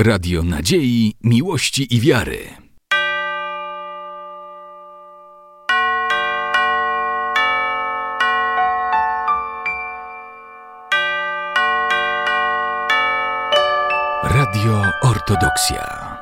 Radio nadziei, miłości i wiary. Radio Ortodoksja.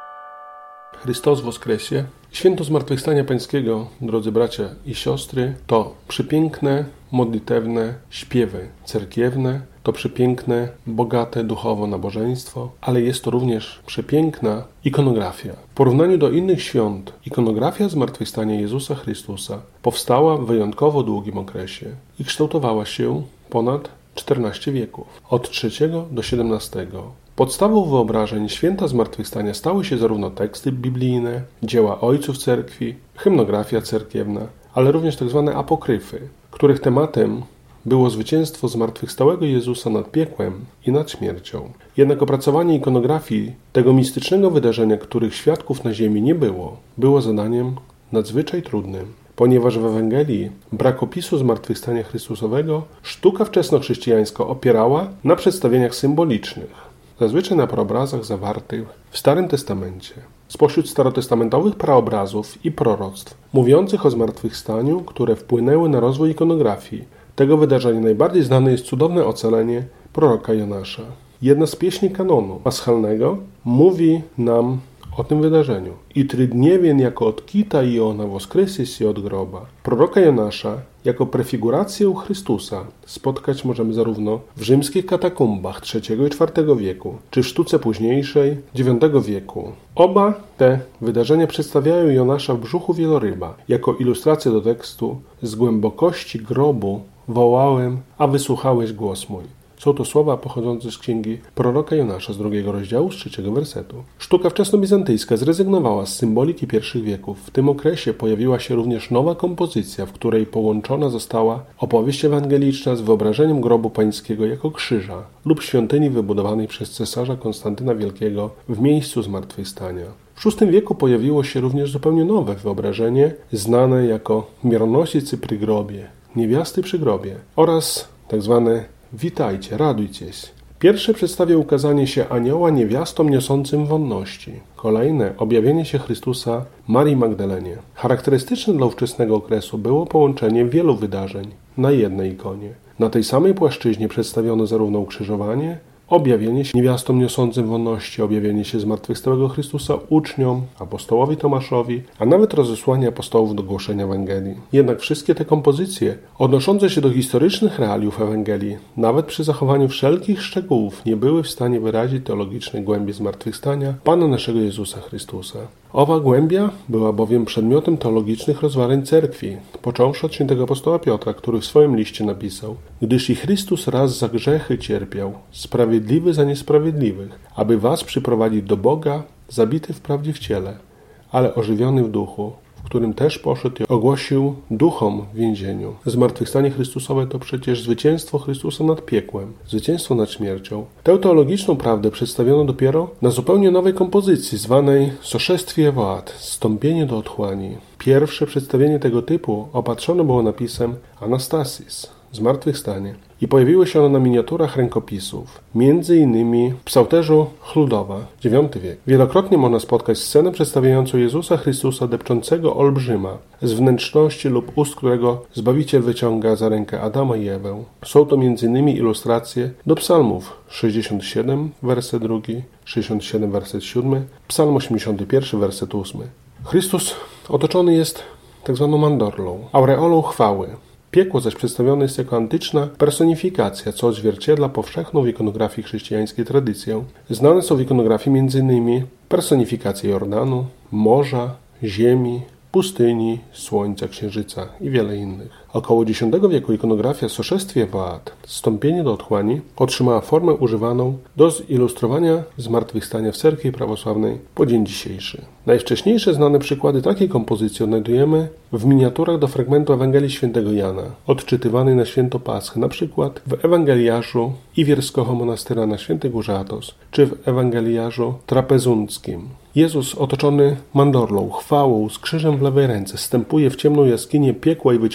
Chrystus woskresie. Święto Zmartwychwstania Pańskiego, drodzy bracia i siostry, to przepiękne, modlitewne śpiewy cerkiewne, to przepiękne, bogate duchowo nabożeństwo, ale jest to również przepiękna ikonografia. W porównaniu do innych świąt, ikonografia Zmartwychwstania Jezusa Chrystusa powstała w wyjątkowo długim okresie i kształtowała się ponad 14 wieków, od III do XVII. Podstawą wyobrażeń święta Zmartwychwstania stały się zarówno teksty biblijne, dzieła ojców cerkwi, hymnografia cerkiewna, ale również tzw. apokryfy, których tematem było zwycięstwo zmartwychwstałego Jezusa nad piekłem i nad śmiercią. Jednak opracowanie ikonografii tego mistycznego wydarzenia, których świadków na ziemi nie było zadaniem nadzwyczaj trudnym. Ponieważ w Ewangelii brak opisu zmartwychwstania Chrystusowego, sztuka wczesnochrześcijańska opierała na przedstawieniach symbolicznych, zazwyczaj na praobrazach zawartych w Starym Testamencie. Spośród starotestamentowych praobrazów i proroctw mówiących o zmartwychwstaniu, które wpłynęły na rozwój ikonografii tego wydarzenia, najbardziej znane jest cudowne ocalenie proroka Jonasza. Jedna z pieśni kanonu paschalnego mówi nam o tym wydarzeniu. I trydniewien jako od kita Iona woskresie się od groba. Proroka Jonasza jako prefigurację Chrystusa spotkać możemy zarówno w rzymskich katakumbach III i IV wieku, czy w sztuce późniejszej IX wieku. Oba te wydarzenia przedstawiają Jonasza w brzuchu wieloryba jako ilustrację do tekstu: z głębokości grobu wołałem, a wysłuchałeś głos mój. Są to słowa pochodzące z księgi proroka Jonasza z 2 rozdziału, z 3 wersetu. Sztuka wczesnobizantyjska zrezygnowała z symboliki pierwszych wieków. W tym okresie pojawiła się również nowa kompozycja, w której połączona została opowieść ewangeliczna z wyobrażeniem grobu pańskiego jako krzyża lub świątyni wybudowanej przez cesarza Konstantyna Wielkiego w miejscu zmartwychwstania. W VI wieku pojawiło się również zupełnie nowe wyobrażenie, znane jako mieronosicy przy grobie, niewiasty przy grobie oraz tzw. Witajcie, radujcie się. Pierwsze przedstawia ukazanie się anioła niewiastom niosącym wonności. Kolejne objawienie się Chrystusa Marii Magdalenie. Charakterystyczne dla ówczesnego okresu było połączenie wielu wydarzeń na jednej ikonie. Na tej samej płaszczyźnie przedstawiono zarówno ukrzyżowanie, objawienie się niewiastom niosącym wonności, objawienie się zmartwychwstałego Chrystusa uczniom, apostołowi Tomaszowi, a nawet rozesłanie apostołów do głoszenia Ewangelii. Jednak wszystkie te kompozycje, odnoszące się do historycznych realiów Ewangelii, nawet przy zachowaniu wszelkich szczegółów, nie były w stanie wyrazić teologicznej głębi zmartwychwstania Pana naszego Jezusa Chrystusa. Owa głębia była bowiem przedmiotem teologicznych rozważań cerkwi, począwszy od świętego apostoła Piotra, który w swoim liście napisał: gdyż i Chrystus raz za grzechy cierpiał, sprawiedliwy za niesprawiedliwych, aby was przyprowadzić do Boga, zabity wprawdzie w ciele, ale ożywiony w duchu, w którym też poszedł i ogłosił duchom w więzieniu. Zmartwychwstanie Chrystusowe to przecież zwycięstwo Chrystusa nad piekłem, zwycięstwo nad śmiercią. Tę teologiczną prawdę przedstawiono dopiero na zupełnie nowej kompozycji, zwanej Soszestwie Woat, zstąpienie do otchłani. Pierwsze przedstawienie tego typu opatrzone było napisem Anastasis, zmartwychwstanie, i pojawiły się one na miniaturach rękopisów, między innymi w psałterzu Chludowa, IX wiek. Wielokrotnie można spotkać scenę przedstawiającą Jezusa Chrystusa depczącego olbrzyma, z wnętrzności lub ust którego Zbawiciel wyciąga za rękę Adama i Ewę. Są to między innymi ilustracje do psalmów 67, werset 2, 67, werset 7, psalm 81, werset 8. Chrystus otoczony jest tzw. mandorlą, aureolą chwały. Piekło zaś przedstawione jest jako antyczna personifikacja, co odzwierciedla powszechną w ikonografii chrześcijańskiej tradycję. Znane są w ikonografii m.in. personifikacje Jordanu, morza, ziemi, pustyni, słońca, księżyca i wiele innych. Około X wieku ikonografia Soszestwie Woat, zstąpienie do otchłani, otrzymała formę używaną do zilustrowania zmartwychwstania w cerkwi prawosławnej po dzień dzisiejszy. Najwcześniejsze znane przykłady takiej kompozycji odnajdujemy w miniaturach do fragmentu Ewangelii Świętego Jana, odczytywanej na święto Paschy, na przykład w Ewangeliarzu Iwierskiego Monastyra na Świętej Górze Athos, czy w Ewangeliarzu Trapezunckim. Jezus otoczony mandorlą, chwałą, z krzyżem w lewej ręce, wstępuje w ciemną jaskinię piekła i wyciąga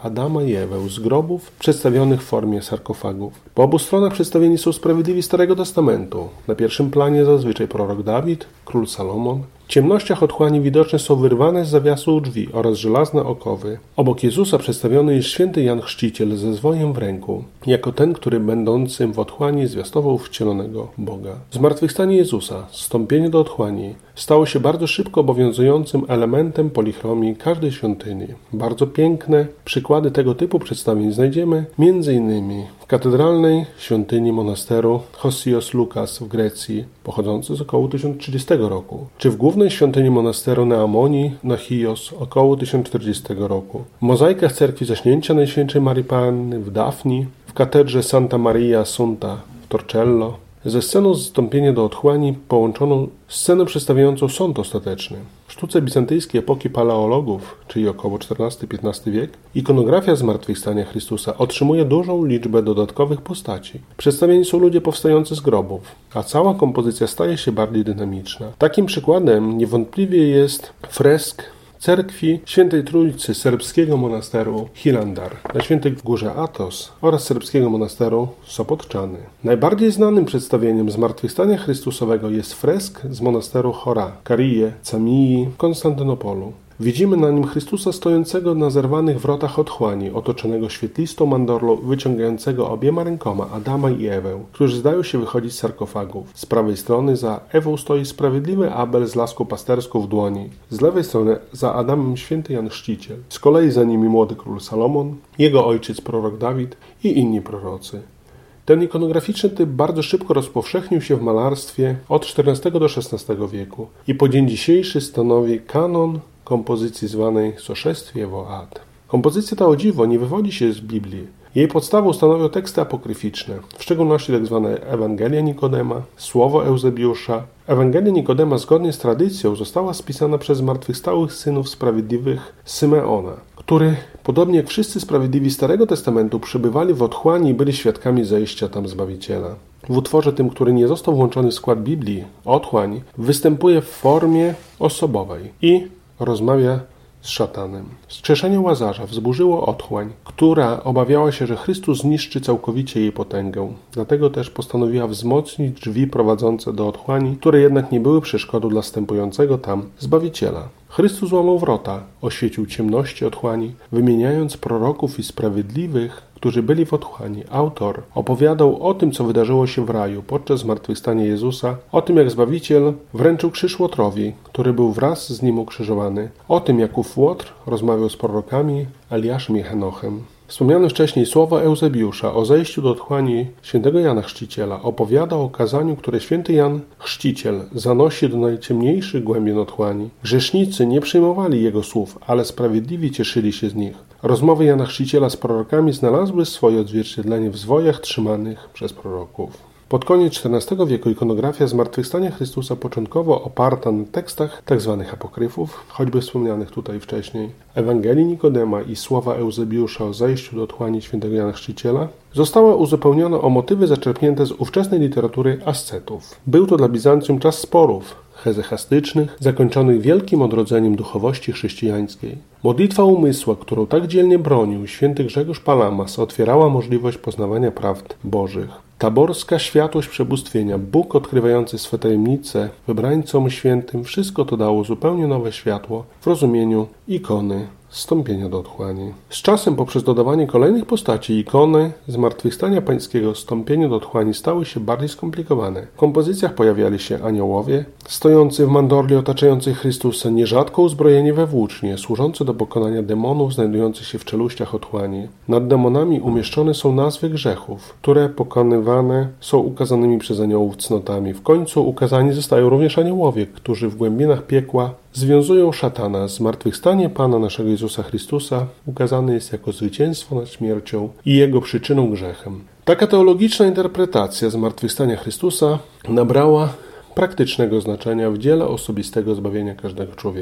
Adama i Ewę z grobów przedstawionych w formie sarkofagów. Po obu stronach przedstawieni są sprawiedliwi Starego Testamentu. Na pierwszym planie zazwyczaj prorok Dawid, król Salomon. W ciemnościach otchłani widoczne są wyrwane z zawiasu drzwi oraz żelazne okowy. Obok Jezusa przedstawiony jest święty Jan Chrzciciel ze zwojem w ręku, jako ten, który będącym w otchłani zwiastował wcielonego Boga. Zmartwychwstanie Jezusa, zstąpienie do otchłani, stało się bardzo szybko obowiązującym elementem polichromii każdej świątyni. Bardzo piękne przykłady tego typu przedstawień znajdziemy m.in. w katedralnej świątyni monasteru Hosios Lukas w Grecji, pochodzący z około 1030 roku, czy w głównej świątyni monasteru Neamonii na Chios około 1040 roku, w mozaikach cerkwi Zaśnięcia Najświętszej Marii Panny w Dafni, w katedrze Santa Maria Assunta w Torcello. Ze sceną zstąpienia do otchłani połączono scenę przedstawiającą sąd ostateczny. W sztuce bizantyjskiej epoki paleologów, czyli około XIV-XV wiek, ikonografia Zmartwychwstania Chrystusa otrzymuje dużą liczbę dodatkowych postaci. Przedstawieni są ludzie powstający z grobów, a cała kompozycja staje się bardziej dynamiczna. Takim przykładem niewątpliwie jest fresk cerkwi Świętej Trójcy serbskiego monasteru Hilandar na Świętej Górze Athos oraz serbskiego monasteru Sopotczany. Najbardziej znanym przedstawieniem Zmartwychwstania Chrystusowego jest fresk z monasteru Chora, Karije, Camii w Konstantynopolu. Widzimy na nim Chrystusa stojącego na zerwanych wrotach otchłani, otoczonego świetlistą mandorlą, wyciągającego obiema rękoma Adama i Ewę, którzy zdają się wychodzić z sarkofagów. Z prawej strony za Ewą stoi sprawiedliwy Abel z laską pasterską w dłoni. Z lewej strony za Adamem święty Jan Chrzciciel. Z kolei za nimi młody król Salomon, jego ojciec prorok Dawid i inni prorocy. Ten ikonograficzny typ bardzo szybko rozpowszechnił się w malarstwie od XIV do XVI wieku i po dzień dzisiejszy stanowi kanon kompozycji zwanej Soszestwie Ad. Kompozycja ta o dziwo nie wywodzi się z Biblii. Jej podstawą stanowią teksty apokryficzne, w szczególności tzw. Ewangelia Nikodema, Słowo Eusebiusza. Ewangelia Nikodema zgodnie z tradycją została spisana przez zmartwychwstałych synów sprawiedliwych Symeona, który, podobnie jak wszyscy sprawiedliwi Starego Testamentu, przebywali w otchłani i byli świadkami zejścia tam Zbawiciela. W utworze tym, który nie został włączony w skład Biblii, otchłań występuje w formie osobowej i rozmawia z szatanem. Wskrzeszenie Łazarza wzburzyło otchłań, która obawiała się, że Chrystus zniszczy całkowicie jej potęgę. Dlatego też postanowiła wzmocnić drzwi prowadzące do otchłani, które jednak nie były przeszkodą dla wstępującego tam Zbawiciela. Chrystus złamał wrota, oświecił ciemności otchłani, wymieniając proroków i sprawiedliwych, którzy byli w otchłani. Autor opowiadał o tym, co wydarzyło się w raju podczas zmartwychwstania Jezusa, o tym, jak Zbawiciel wręczył krzyż Łotrowi, który był wraz z nim ukrzyżowany, o tym, jak ów Łotr rozmawiał z prorokami Eliaszem i Henochem. Wspomniane wcześniej słowa Eusebiusza o zejściu do otchłani świętego Jana Chrzciciela opowiada o kazaniu, które święty Jan Chrzciciel zanosi do najciemniejszych głębin otchłani. Grzesznicy nie przyjmowali jego słów, ale sprawiedliwi cieszyli się z nich. Rozmowy Jana Chrzciciela z prorokami znalazły swoje odzwierciedlenie w zwojach trzymanych przez proroków. Pod koniec XIV wieku ikonografia Zmartwychwstania Chrystusa, początkowo oparta na tekstach tzw. apokryfów, choćby wspomnianych tutaj wcześniej, Ewangelii Nikodema i słowa Eusebiusza o zejściu do otchłani świętego Jana Chrzciciela, została uzupełniona o motywy zaczerpnięte z ówczesnej literatury ascetów. Był to dla Bizancjum czas sporów hezechastycznych, zakończonych wielkim odrodzeniem duchowości chrześcijańskiej. Modlitwa umysła, którą tak dzielnie bronił święty Grzegorz Palamas, otwierała możliwość poznawania prawd bożych. Taborska światłość przebóstwienia, Bóg odkrywający swe tajemnice wybrańcom świętym, wszystko to dało zupełnie nowe światło w rozumieniu ikony zstąpienia do otchłani. Z czasem, poprzez dodawanie kolejnych postaci, ikony Zmartwychwstania Pańskiego zstąpienia do otchłani stały się bardziej skomplikowane. W kompozycjach pojawiali się aniołowie, stojący w mandorli otaczającej Chrystusa, nierzadko uzbrojeni we włócznie, służące do pokonania demonów znajdujących się w czeluściach otchłani. Nad demonami umieszczone są nazwy grzechów, które pokonywane są ukazanymi przez aniołów cnotami. W końcu ukazani zostają również aniołowie, którzy w głębinach piekła związują szatana. Zmartwychwstanie Pana naszego Jezusa Chrystusa ukazane jest jako zwycięstwo nad śmiercią i jego przyczyną grzechem. Taka teologiczna interpretacja zmartwychwstania Chrystusa nabrała praktycznego znaczenia w dziele osobistego zbawienia każdego człowieka.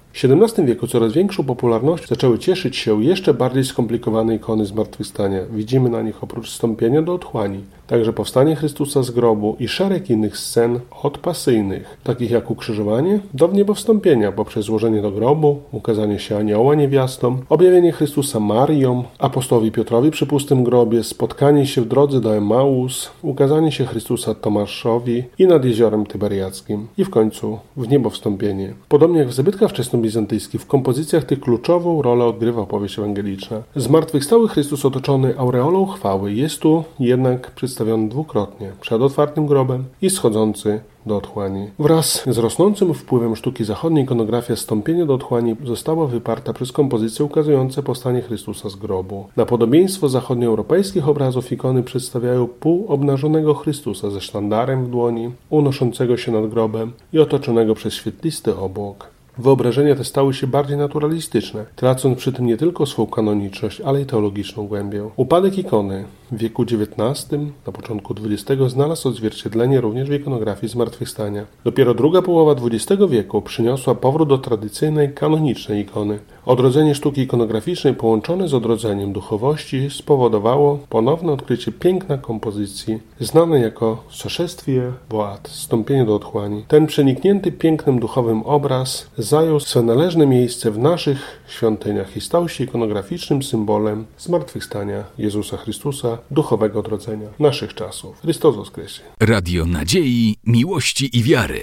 W XVII wieku coraz większą popularnością zaczęły cieszyć się jeszcze bardziej skomplikowane ikony zmartwychwstania. Widzimy na nich oprócz wstąpienia do otchłani także powstanie Chrystusa z grobu i szereg innych scen odpasyjnych, takich jak ukrzyżowanie do wniebowstąpienia poprzez złożenie do grobu, ukazanie się anioła niewiastom, objawienie Chrystusa Mariom, apostołowi Piotrowi przy pustym grobie, spotkanie się w drodze do Emaus, ukazanie się Chrystusa Tomaszowi i nad jeziorem Tyberiackim i w końcu wniebowstąpienie. Podobnie jak w zabytkach wczesnobizantyjskich, w kompozycjach tych kluczową rolę odgrywa opowieść ewangeliczna. Zmartwychwstały Chrystus otoczony aureolą chwały jest tu jednak przedstawiony dwukrotnie, przed otwartym grobem i schodzący do otchłani. Wraz z rosnącym wpływem sztuki zachodniej ikonografia zstąpienia do otchłani została wyparta przez kompozycje ukazujące powstanie Chrystusa z grobu. Na podobieństwo zachodnioeuropejskich obrazów ikony przedstawiają półobnażonego Chrystusa ze sztandarem w dłoni, unoszącego się nad grobem i otoczonego przez świetlisty obłok. Wyobrażenia te stały się bardziej naturalistyczne, tracąc przy tym nie tylko swą kanoniczność, ale i teologiczną głębię. Upadek ikony w wieku XIX, na początku XX znalazł odzwierciedlenie również w ikonografii zmartwychwstania. Dopiero druga połowa XX wieku przyniosła powrót do tradycyjnej, kanonicznej ikony. Odrodzenie sztuki ikonograficznej połączone z odrodzeniem duchowości spowodowało ponowne odkrycie piękna kompozycji, znanej jako Zszествие w ad, zstąpienie do otchłani. Ten przeniknięty pięknym duchowym obraz zajął swe należne miejsce w naszych świątyniach i stał się ikonograficznym symbolem zmartwychwstania Jezusa Chrystusa, duchowego odrodzenia naszych czasów. Chrystus woskresie. Radio nadziei, miłości i wiary.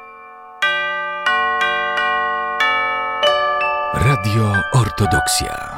Radio Ortodoksja.